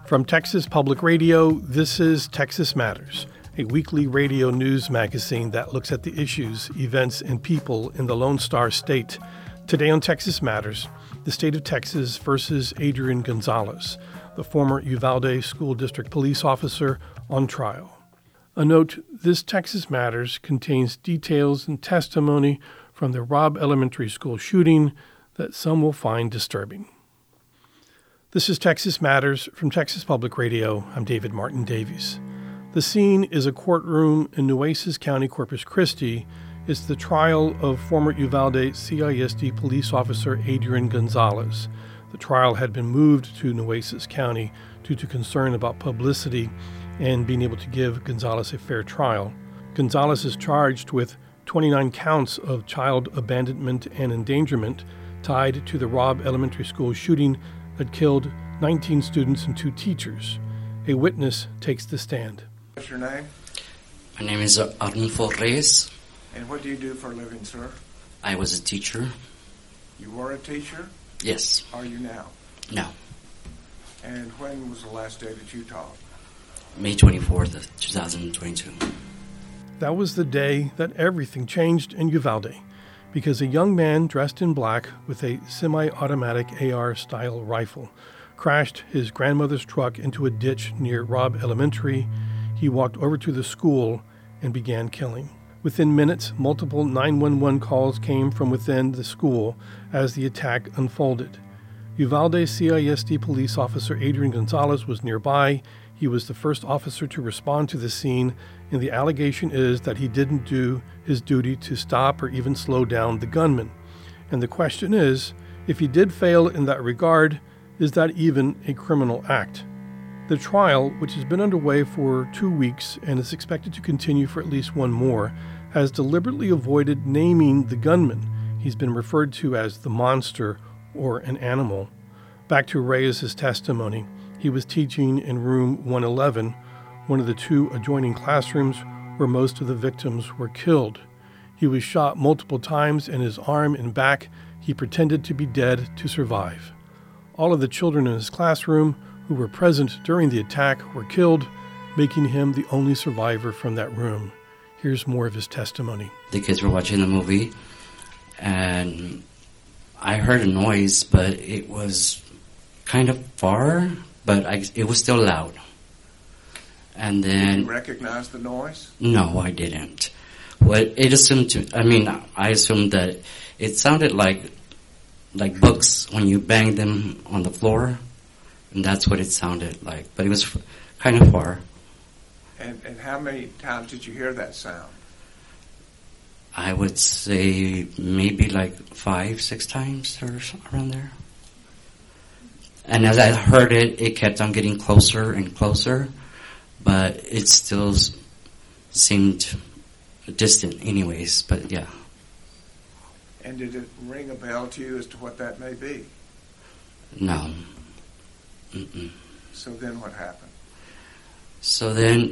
From Texas Public Radio, this is Texas Matters, a weekly radio news magazine that looks at the issues, events, and people in the Lone Star State. Today on Texas Matters, the state of Texas versus Adrian Gonzalez, the former Uvalde School District police officer on trial. A note, this Texas Matters contains details and testimony from the Robb Elementary School shooting that some will find disturbing. This is Texas Matters from Texas Public Radio. I'm David Martin Davies. The scene is a courtroom in Nueces County, Corpus Christi. It's the trial of former Uvalde CISD police officer Adrian Gonzalez. The trial had been moved to Nueces County due to concern about publicity and being able to give Gonzalez a fair trial. Gonzalez is charged with 29 counts of child abandonment and endangerment tied to the Robb Elementary School shooting that killed 19 students and 2 teachers. A witness takes the stand. What's your name? My name is Arnulfo Reyes. And what do you do for a living, sir? I was a teacher. You were a teacher? Yes. Are you now? No. And when was the last day that you taught? May 24th of 2022. That was the day that everything changed in Uvalde, because a young man dressed in black with a semi-automatic AR-style rifle crashed his grandmother's truck into a ditch near Robb Elementary. He walked over to the school and began killing. Within minutes, multiple 911 calls came from within the school as the attack unfolded. Uvalde CISD police officer Adrian Gonzalez was nearby. He was the first officer to respond to the scene, and the allegation is that he didn't do his duty to stop or even slow down the gunman. And the question is, if he did fail in that regard, is that even a criminal act? The trial, which has been underway for 2 weeks and is expected to continue for at least one more, has deliberately avoided naming the gunman. He's been referred to as the monster or an animal. Back to Reyes' testimony. He was teaching in room 111, one of the 2 adjoining classrooms where most of the victims were killed. He was shot multiple times in his arm and back. He pretended to be dead to survive. All of the children in his classroom who were present during the attack were killed, making him the only survivor from that room. Here's more of his testimony. The kids were watching the movie, and I heard a noise, but it was kind of far, but it was still loud. And then... Did you recognize the noise? No, I didn't. I assumed that it sounded like books when you bang them on the floor, and that's what it sounded like. But it was kind of far. And how many times did you hear that sound? I would say maybe like 5-6 times or around there. And as I heard it, it kept on getting closer and closer, but it still seemed distant anyways, but yeah. And did it ring a bell to you as to what that may be? No. Mm-mm. So then what happened? So then,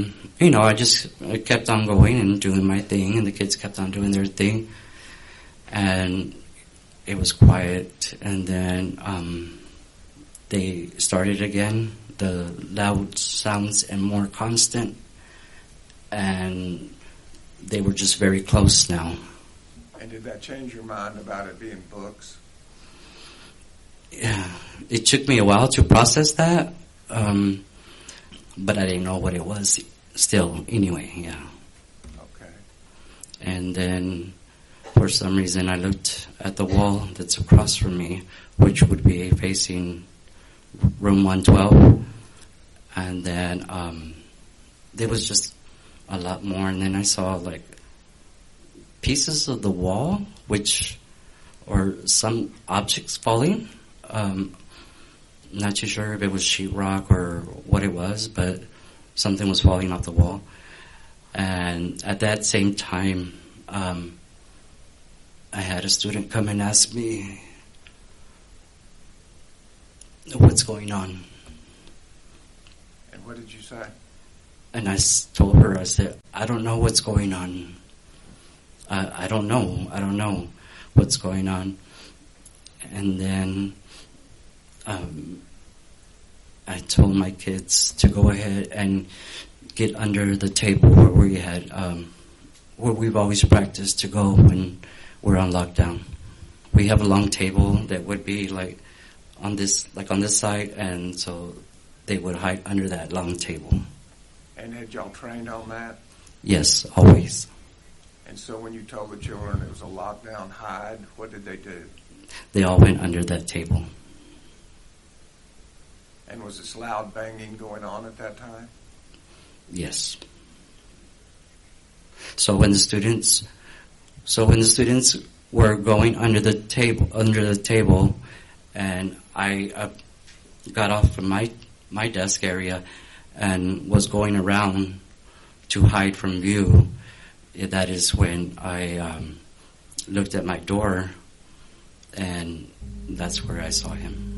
I kept on going and doing my thing, and the kids kept on doing their thing, and it was quiet, and then they started again, the loud sounds and more constant, and they were just very close now. And did that change your mind about it being books? Yeah, it took me a while to process that, but I didn't know what it was still anyway, yeah. Okay. And then, for some reason, I looked at the wall that's across from me, which would be facing room 112, and then there was just a lot more, and then I saw like pieces of the wall, or some objects falling. Not too sure if it was sheetrock or what it was, but something was falling off the wall. And at that same time, I had a student come and ask me, what's going on? And what did you say? And I told her, I said, I don't know what's going on. I don't know what's going on. And then I I told my kids to go ahead and get under the table where we had, where we've always practiced to go when we're on lockdown. We have a long table that would be like on this side, and so they would hide under that long table. And had y'all trained on that? Yes, always. And so when you told the children it was a lockdown hide, what did they do? They all went under that table. And was this loud banging going on at that time? Yes. So when the students were going under the table, and I got off from my desk area and was going around to hide from view, that is when I looked at my door, and that's where I saw him.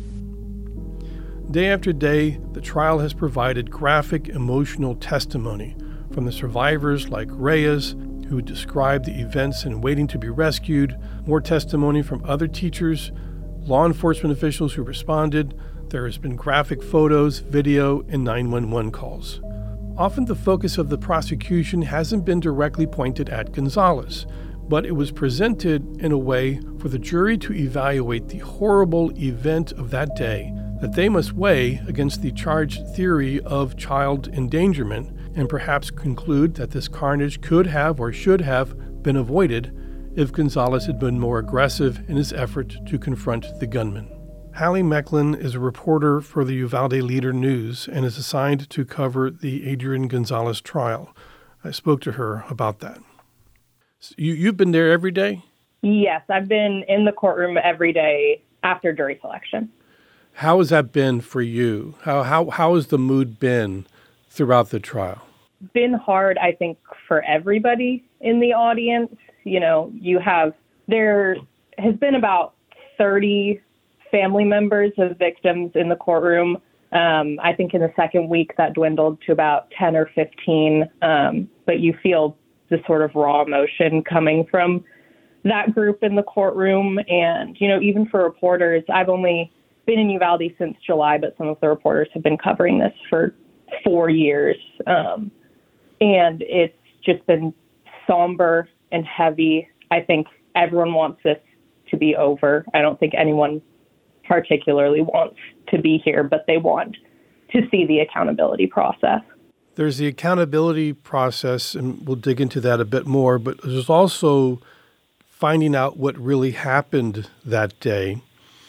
Day after day, the trial has provided graphic, emotional testimony from the survivors like Reyes, who described the events and waiting to be rescued, more testimony from other teachers, law enforcement officials who responded. There has been graphic photos, video, and 911 calls. Often the focus of the prosecution hasn't been directly pointed at Gonzalez, but it was presented in a way for the jury to evaluate the horrible event of that day that they must weigh against the charged theory of child endangerment and perhaps conclude that this carnage could have or should have been avoided if Gonzalez had been more aggressive in his effort to confront the gunman. Hallie Mecklin is a reporter for the Uvalde Leader News and is assigned to cover the Adrian Gonzalez trial. I spoke to her about that. So you've been there every day? Yes, I've been in the courtroom every day after jury selection. How has that been for you? How has the mood been throughout the trial? Been hard, I think, for everybody in the audience. You know, there has been about 30 family members of victims in the courtroom. I think in the second week that dwindled to about 10 or 15. But you feel the sort of raw emotion coming from that group in the courtroom. And, you know, even for reporters, I've only been in Uvalde since July, but some of the reporters have been covering this for 4 years. And it's just been somber and heavy. I think everyone wants this to be over. I don't think anyone particularly wants to be here, but they want to see the accountability process. There's the accountability process, and we'll dig into that a bit more, but there's also finding out what really happened that day.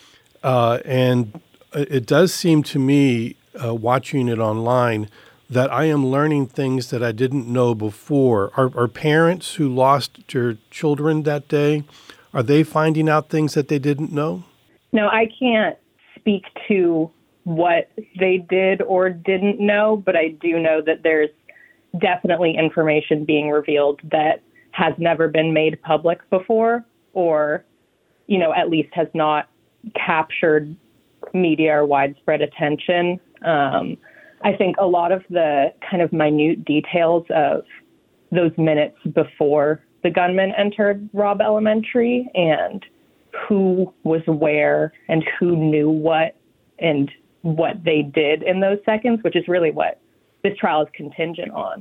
And it does seem to me, watching it online, that I am learning things that I didn't know before. Are parents who lost their children that day, are they finding out things that they didn't know? No, I can't speak to what they did or didn't know, but I do know that there's definitely information being revealed that has never been made public before, or, you know, at least has not captured media or widespread attention. I think a lot of the kind of minute details of those minutes before the gunman entered Robb Elementary and who was where and who knew what and what they did in those seconds, which is really what this trial is contingent on.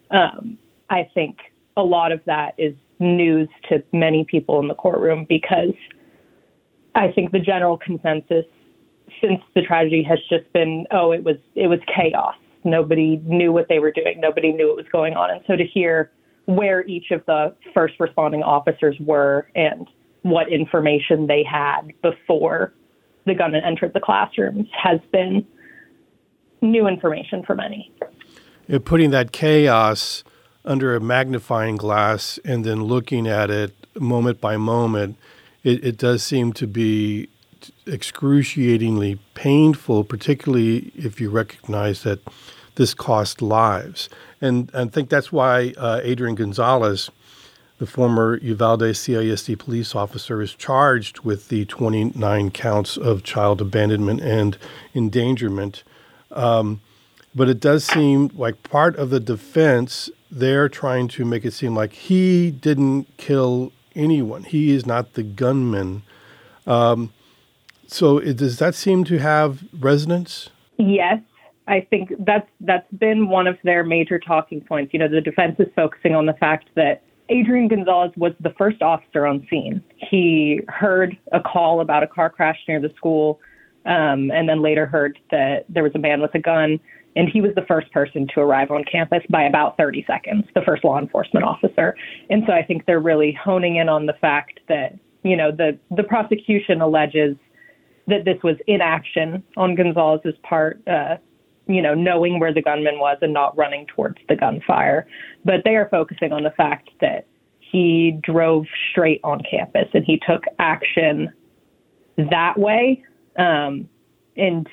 I think a lot of that is news to many people in the courtroom, because I think the general consensus since the tragedy has just been, it was chaos. Nobody knew what they were doing. Nobody knew what was going on. And so to hear where each of the first responding officers were and what information they had before the gunman entered the classrooms has been new information for many. Putting that chaos under a magnifying glass and then looking at it moment by moment, it does seem to be excruciatingly painful, particularly if you recognize that this cost lives. And I think that's why Adrian Gonzalez, the former Uvalde CISD police officer, is charged with the 29 counts of child abandonment and endangerment. But it does seem like part of the defense, they're trying to make it seem like he didn't kill anyone. He is not the gunman. So does that seem to have resonance? Yes, I think that's been one of their major talking points. The defense is focusing on the fact that Adrian Gonzalez was the first officer on scene. He heard a call about a car crash near the school, and then later heard that there was a man with a gun, and he was the first person to arrive on campus by about 30 seconds, the first law enforcement officer. And so I think they're really honing in on the fact that, the prosecution alleges that this was inaction on Gonzalez's part, knowing where the gunman was and not running towards the gunfire. But they are focusing on the fact that he drove straight on campus and he took action that way. And,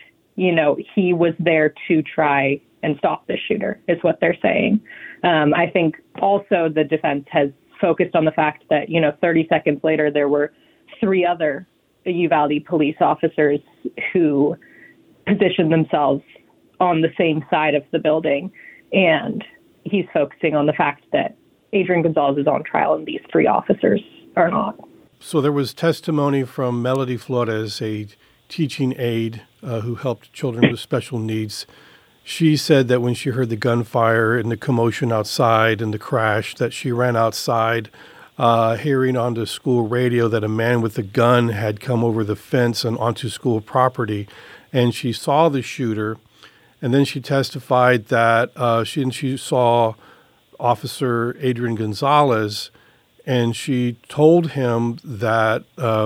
he was there to try and stop the shooter, is what they're saying. I think also the defense has focused on the fact that, 30 seconds later, there were 3 other Uvalde police officers who positioned themselves on the same side of the building. And he's focusing on the fact that Adrian Gonzalez is on trial and these 3 officers are not. So there was testimony from Melody Flores, a teaching aide who helped children with special needs. She said that when she heard the gunfire and the commotion outside and the crash, that she ran outside, hearing on the school radio that a man with a gun had come over the fence and onto school property, and she saw the shooter. And then she testified that she saw Officer Adrian Gonzalez, and she told him that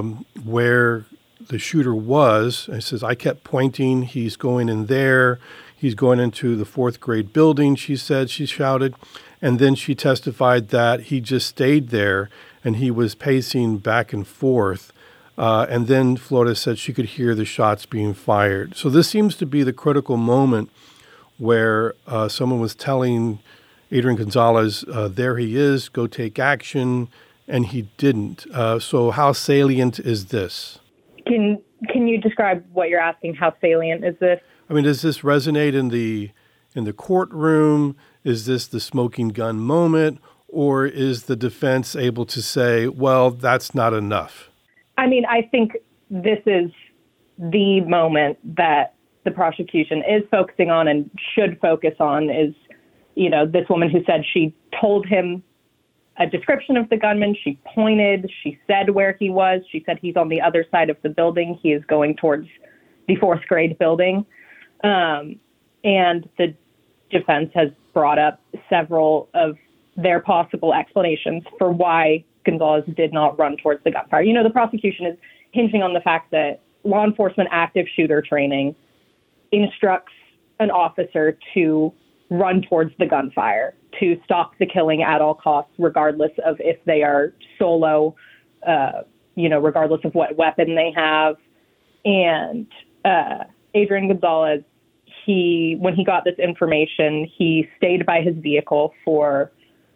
where the shooter was. And says, I kept pointing, he's going in there. He's going into the 4th grade building, she shouted. And then she testified that he just stayed there and he was pacing back and forth. And then Flores said she could hear the shots being fired. So this seems to be the critical moment where someone was telling Adrian Gonzalez, there he is, go take action, and he didn't. So how salient is this? Can you describe what you're asking? How salient is this? I mean, does this resonate in the courtroom? Is this the smoking gun moment? Or is the defense able to say, well, that's not enough? I mean, I think this is the moment that the prosecution is focusing on and should focus on is, this woman who said she told him a description of the gunman. She pointed, she said where he was. She said he's on the other side of the building. He is going towards the 4th grade building. And the defense has brought up several of their possible explanations for why Gonzalez did not run towards the gunfire. The prosecution is hinging on the fact that law enforcement active shooter training instructs an officer to run towards the gunfire, to stop the killing at all costs, regardless of if they are solo, regardless of what weapon they have. And Adrian Gonzalez, when he got this information, he stayed by his vehicle for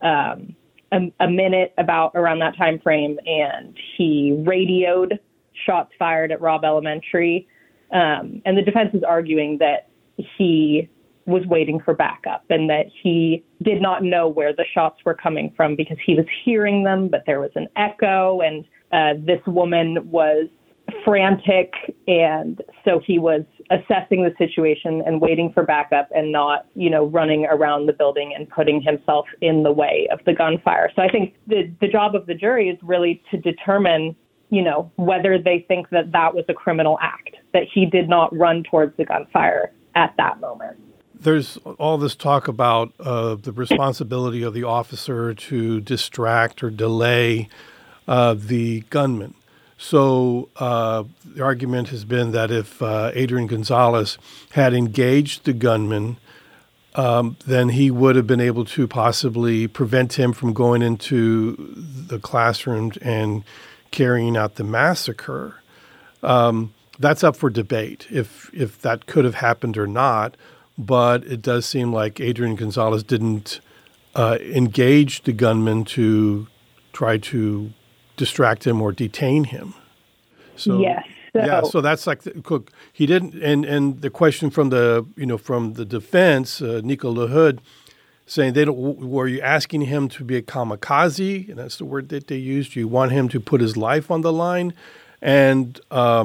a minute around that time frame, and he radioed shots fired at Robb Elementary. And the defense is arguing that he was waiting for backup and that he did not know where the shots were coming from because he was hearing them, but there was an echo, and this woman was frantic, and so he was assessing the situation and waiting for backup and not, running around the building and putting himself in the way of the gunfire. So I think the job of the jury is really to determine, whether they think that that was a criminal act, that he did not run towards the gunfire at that moment. There's all this talk about the responsibility of the officer to distract or delay the gunman. So the argument has been that if Adrian Gonzalez had engaged the gunman, then he would have been able to possibly prevent him from going into the classroom and carrying out the massacre. That's up for debate if that could have happened or not. But it does seem like Adrian Gonzalez didn't engage the gunman to try to distract him or detain him. So yes. So that's like he didn't. And the question from the defense, Nico LaHood, saying were you asking him to be a kamikaze? And that's the word that they used. You want him to put his life on the line, and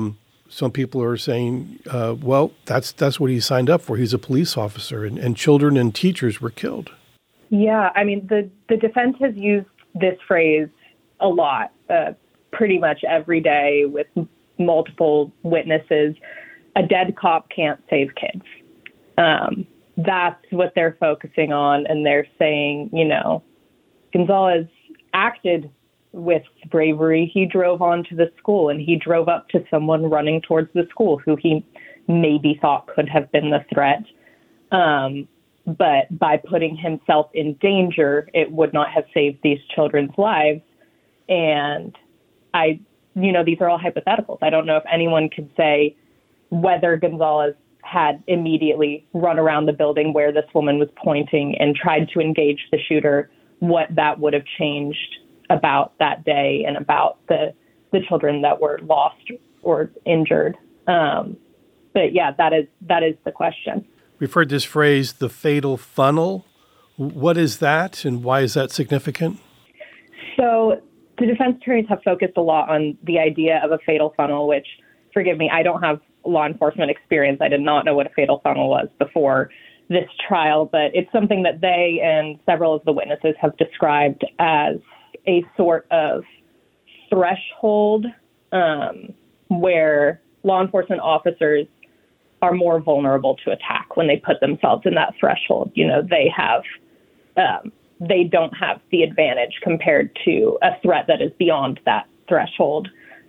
some people are saying, well, that's what he signed up for. He's a police officer, and children and teachers were killed. Yeah, I mean, the defense has used this phrase a lot, pretty much every day with multiple witnesses. A dead cop can't save kids. That's what they're focusing on, and they're saying, Gonzalez acted with bravery. He drove onto the school, and he drove up to someone running towards the school who he maybe thought could have been the threat. But by putting himself in danger, it would not have saved these children's lives. And these are all hypotheticals. I don't know if anyone could say whether Gonzalez had immediately run around the building where this woman was pointing and tried to engage the shooter, what that would have changed about that day and about the children that were lost or injured. But yeah, that is the question. We've heard this phrase, the fatal funnel. What is that, and why is that significant? So the defense attorneys have focused a lot on the idea of a fatal funnel, which, forgive me, I don't have law enforcement experience. I did not know what a fatal funnel was before this trial, but it's something that they and several of the witnesses have described as a sort of threshold where law enforcement officers are more vulnerable to attack when they put themselves in that threshold. They don't have the advantage compared to a threat that is beyond that threshold.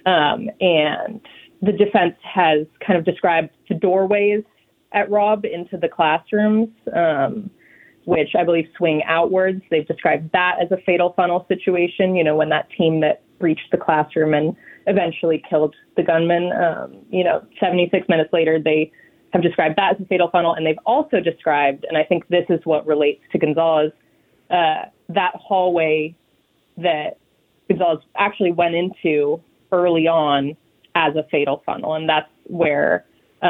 And the defense has kind of described the doorways at Robb into the classrooms, which I believe swing outwards. They've described that as a fatal funnel situation, when that team that breached the classroom and eventually killed the gunman, 76 minutes later, they have described that as a fatal funnel. And they've also described, and I think this is what relates to Gonzalez, that hallway that Gonzalez actually went into early on as a fatal funnel. And that's where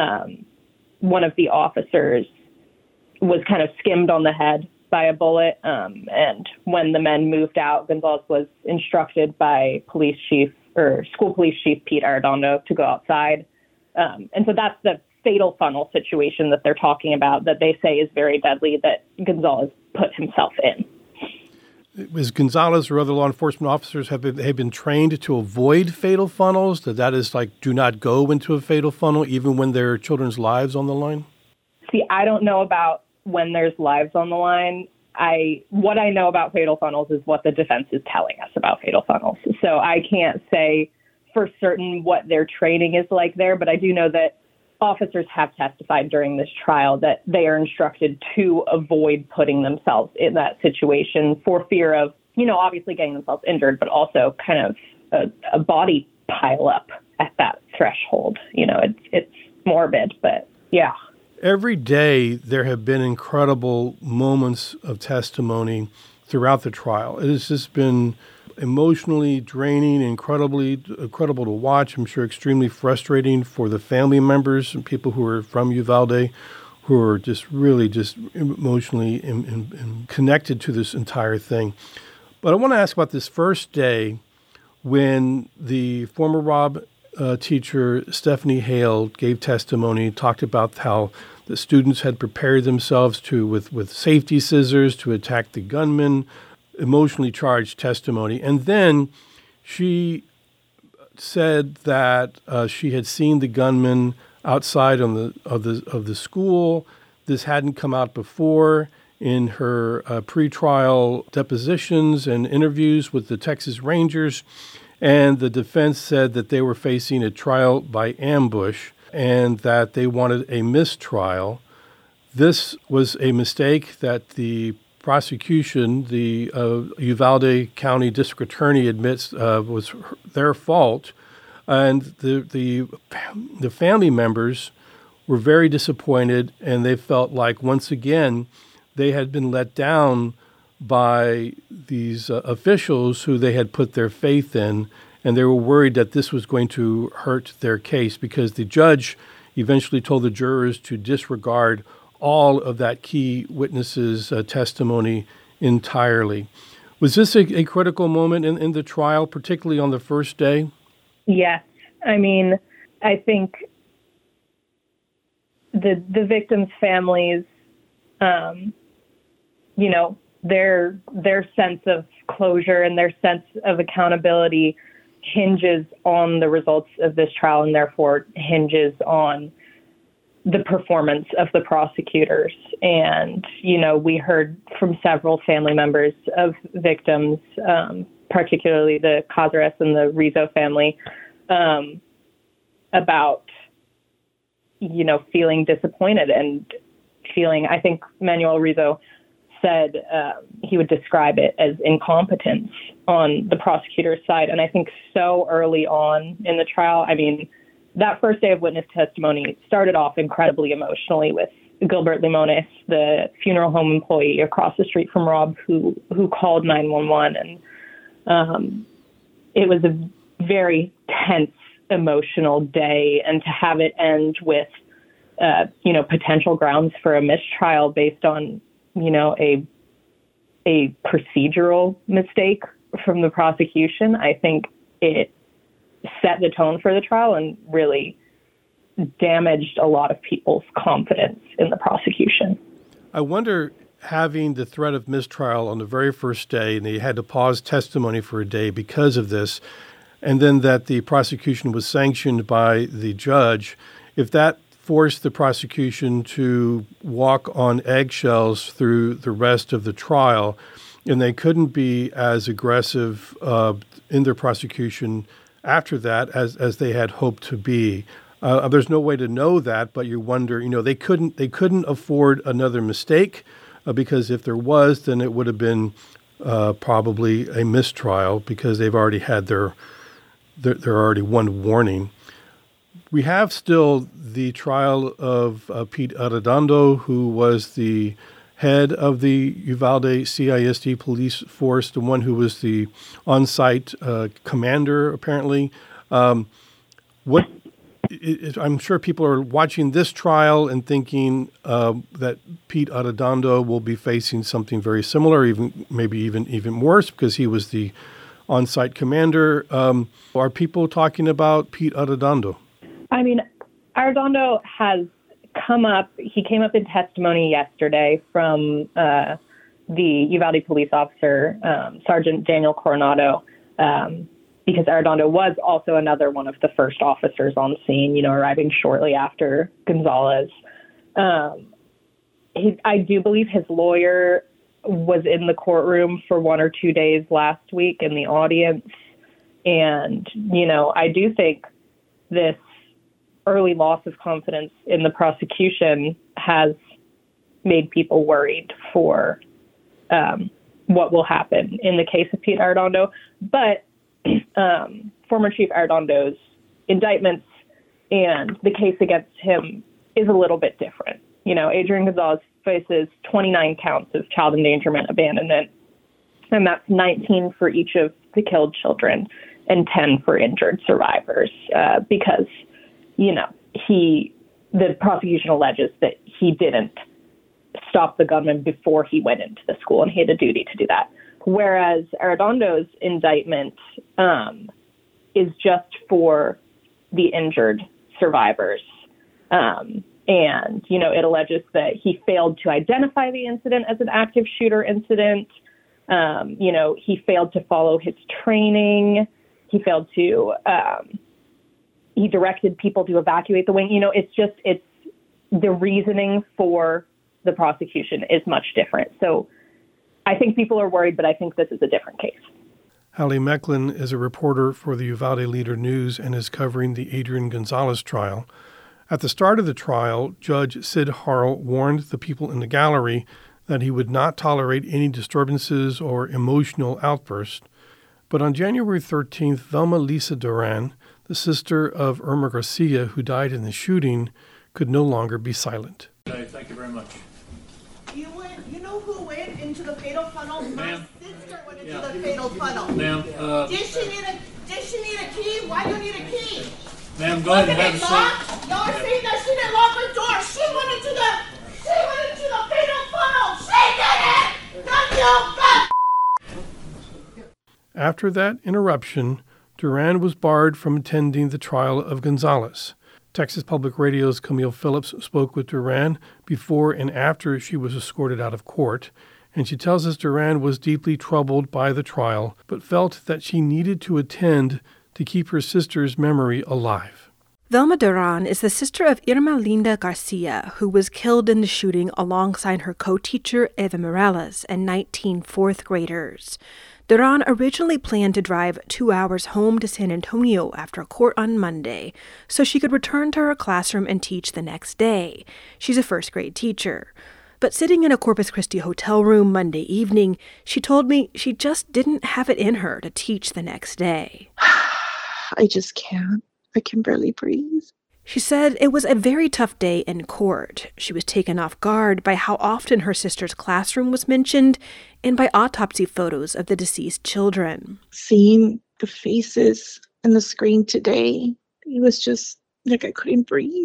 one of the officers was kind of skimmed on the head by a bullet. And when the men moved out, Gonzalez was instructed by School Police Chief Pete Arredondo to go outside. And so that's the fatal funnel situation that they're talking about, that they say is very deadly, that Gonzalez put himself in. Is Gonzalez or other law enforcement officers have been trained to avoid fatal funnels? That is like, do not go into a fatal funnel even when there are children's lives on the line? See, I don't know about when there's lives on the line. What I know about fatal funnels is what the defense is telling us about fatal funnels. So I can't say for certain what their training is like there, but I do know that officers have testified during this trial that they are instructed to avoid putting themselves in that situation for fear of, obviously getting themselves injured, but also kind of a body pile up at that threshold. It's morbid, but yeah. Every day there have been incredible moments of testimony throughout the trial. It has just been emotionally draining, incredible to watch. I'm sure extremely frustrating for the family members and people who are from Uvalde, who are just really just emotionally connected to this entire thing. But I want to ask about this first day when the former Robb teacher, Stephanie Hale, gave testimony, talked about how the students had prepared themselves with safety scissors to attack the gunman, emotionally charged testimony. And then she said that she had seen the gunman outside of the school. This hadn't come out before in her pretrial depositions and interviews with the Texas Rangers. And the defense said that they were facing a trial by ambush and that they wanted a mistrial. This was a mistake that the prosecution, the Uvalde County District Attorney admits was their fault, and the family members were very disappointed, and they felt like once again they had been let down by these officials who they had put their faith in, and they were worried that this was going to hurt their case because the judge eventually told the jurors to disregard all of that key witness's testimony entirely. Was this a critical moment in the trial, particularly on the first day? Yes. I mean, I think the victims' families, their sense of closure and their sense of accountability hinges on the results of this trial, and therefore hinges on the performance of the prosecutors. And, we heard from several family members of victims, particularly the Cazares and the Rizzo family, about, feeling disappointed and feeling, I think Manuel Rizzo said he would describe it as incompetence on the prosecutor's side. And I think so early on in the trial, that first day of witness testimony started off incredibly emotionally with Gilbert Limones, the funeral home employee across the street from Rob, who called 911. And it was a very tense, emotional day. And to have it end with, potential grounds for a mistrial based on, a procedural mistake from the prosecution, I think it set the tone for the trial and really damaged a lot of people's confidence in the prosecution. I wonder, having the threat of mistrial on the very first day, and they had to pause testimony for a day because of this, and then that the prosecution was sanctioned by the judge, if that forced the prosecution to walk on eggshells through the rest of the trial, and they couldn't be as aggressive in their prosecution after that as they had hoped to be. There's no way to know that, but you wonder, they couldn't afford another mistake because if there was, then it would have been probably a mistrial because they've already had their already one warning. We have still the trial of Pete Arredondo, who was the head of the Uvalde CISD police force, the one who was the on-site commander, apparently. I'm sure people are watching this trial and thinking that Pete Arredondo will be facing something very similar, maybe even worse, because he was the on-site commander. Are people talking about Pete Arredondo? Arredondo has come up. He came up in testimony yesterday from the Uvalde police officer, Sergeant Daniel Coronado, because Arredondo was also another one of the first officers on scene, arriving shortly after Gonzalez. I do believe his lawyer was in the courtroom for 1 or 2 days last week in the audience. And, I do think this early loss of confidence in the prosecution has made people worried for what will happen in the case of Pete Arredondo. But former Chief Arredondo's indictments and the case against him is a little bit different. Adrian Gonzalez faces 29 counts of child endangerment, abandonment, and that's 19 for each of the killed children and 10 for injured survivors because the prosecution alleges that he didn't stop the gunman before he went into the school, and he had a duty to do that. Whereas Arredondo's indictment is just for the injured survivors. And, it alleges that he failed to identify the incident as an active shooter incident. He failed to follow his training. He failed to, he directed people to evacuate the wing. It's the reasoning for the prosecution is much different. So I think people are worried, but I think this is a different case. Hallie Mecklin is a reporter for the Uvalde Leader News and is covering the Adrian Gonzalez trial. At the start of the trial, Judge Sid Harrell warned the people in the gallery that he would not tolerate any disturbances or emotional outbursts. But on January 13th, Velma Lisa Duran, the sister of Irma Garcia, who died in the shooting, could no longer be silent. Okay, thank you very much. You know who went into the fatal funnel? Ma'am? My sister went into the fatal funnel. Ma'am, Did she need a key? Why do you need a key? ma'am, go ahead and have a Wasn't it seat. locked? Y'all are saying that she didn't lock her door. She went into the fatal funnel. She did it! Not you, God! After that interruption, Duran was barred from attending the trial of Gonzalez. Texas Public Radio's Camille Phillips spoke with Duran before and after she was escorted out of court, and she tells us Duran was deeply troubled by the trial, but felt that she needed to attend to keep her sister's memory alive. Velma Duran is the sister of Irma Linda Garcia, who was killed in the shooting alongside her co-teacher Eva Morales and 19 fourth graders. Duran originally planned to drive 2 hours home to San Antonio after court on Monday so she could return to her classroom and teach the next day. She's a first-grade teacher. But sitting in a Corpus Christi hotel room Monday evening, she told me she just didn't have it in her to teach the next day. I just can't. I can barely breathe. She said it was a very tough day in court. She was taken off guard by how often her sister's classroom was mentioned and by autopsy photos of the deceased children. Seeing the faces on the screen today, it was just like I couldn't breathe.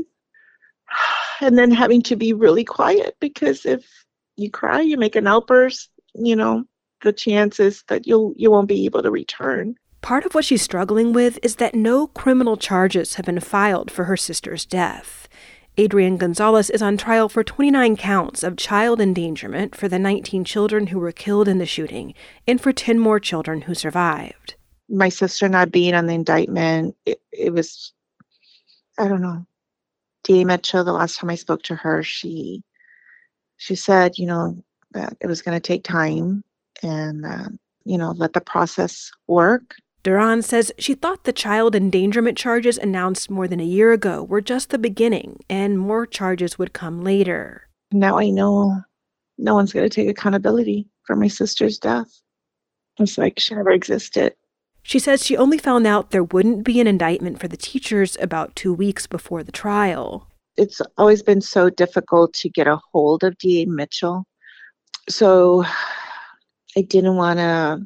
And then having to be really quiet because if you cry, you make an outburst, the chances that you won't be able to return. Part of what she's struggling with is that no criminal charges have been filed for her sister's death. Adrian Gonzalez is on trial for 29 counts of child endangerment for the 19 children who were killed in the shooting and for 10 more children who survived. My sister not being on the indictment, it was, I don't know. D.A. Mitchell, the last time I spoke to her, she said, that it was going to take time and, let the process work. Duran says she thought the child endangerment charges announced more than a year ago were just the beginning and more charges would come later. Now I know no one's going to take accountability for my sister's death. It's like she never existed. She says she only found out there wouldn't be an indictment for the teachers about 2 weeks before the trial. It's always been so difficult to get a hold of D.A. Mitchell. So I didn't want to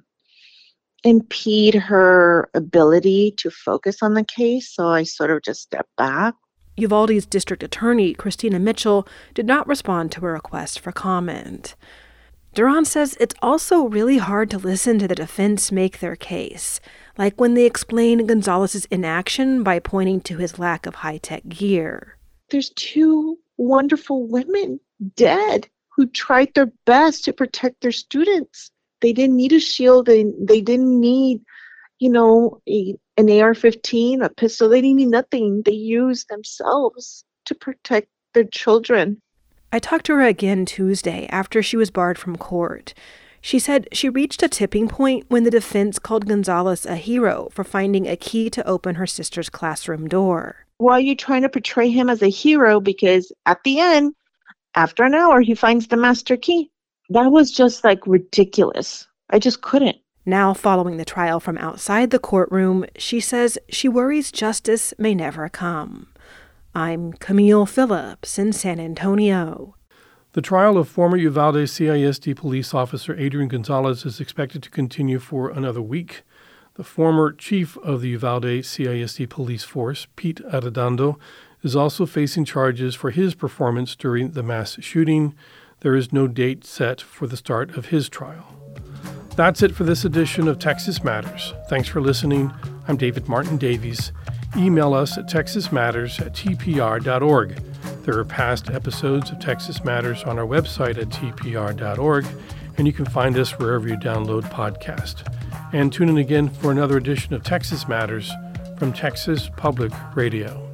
impede her ability to focus on the case, so I sort of just stepped back. Uvalde's district attorney, Christina Mitchell, did not respond to a request for comment. Duran says it's also really hard to listen to the defense make their case, like when they explain Gonzalez's inaction by pointing to his lack of high-tech gear. There's 2 wonderful women dead who tried their best to protect their students. They didn't need a shield. They didn't need, an AR-15, a pistol. They didn't need nothing. They used themselves to protect their children. I talked to her again Tuesday after she was barred from court. She said she reached a tipping point when the defense called Gonzalez a hero for finding a key to open her sister's classroom door. Why are you trying to portray him as a hero? Because at the end, after an hour, he finds the master key. That was just ridiculous. I just couldn't. Now, following the trial from outside the courtroom, she says she worries justice may never come. I'm Camille Phillips in San Antonio. The trial of former Uvalde CISD police officer Adrian Gonzalez is expected to continue for another week. The former chief of the Uvalde CISD police force, Pete Arredondo, is also facing charges for his performance during the mass shooting. There is no date set for the start of his trial. That's it for this edition of Texas Matters. Thanks for listening. I'm David Martin Davies. Email us at texasmatters@tpr.org. There are past episodes of Texas Matters on our website at tpr.org, and you can find us wherever you download podcasts. And tune in again for another edition of Texas Matters from Texas Public Radio.